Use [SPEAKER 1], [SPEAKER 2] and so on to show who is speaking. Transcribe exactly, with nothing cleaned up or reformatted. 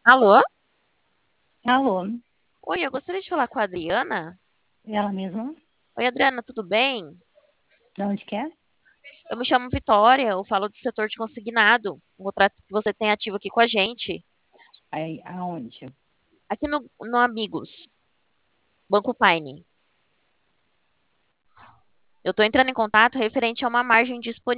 [SPEAKER 1] Alô?
[SPEAKER 2] Alô,
[SPEAKER 1] Oi, eu gostaria de falar com a Adriana.
[SPEAKER 2] ela mesma?
[SPEAKER 1] Oi, Adriana, tudo bem?
[SPEAKER 2] De onde que é?
[SPEAKER 1] Eu me chamo Vitória, eu falo do setor de consignado, um contrato que você tem ativo aqui com a gente,
[SPEAKER 2] Aí, aonde?
[SPEAKER 1] aqui no, no Amigos, Banco Paine. Eu estou entrando em contato referente a uma margem disponível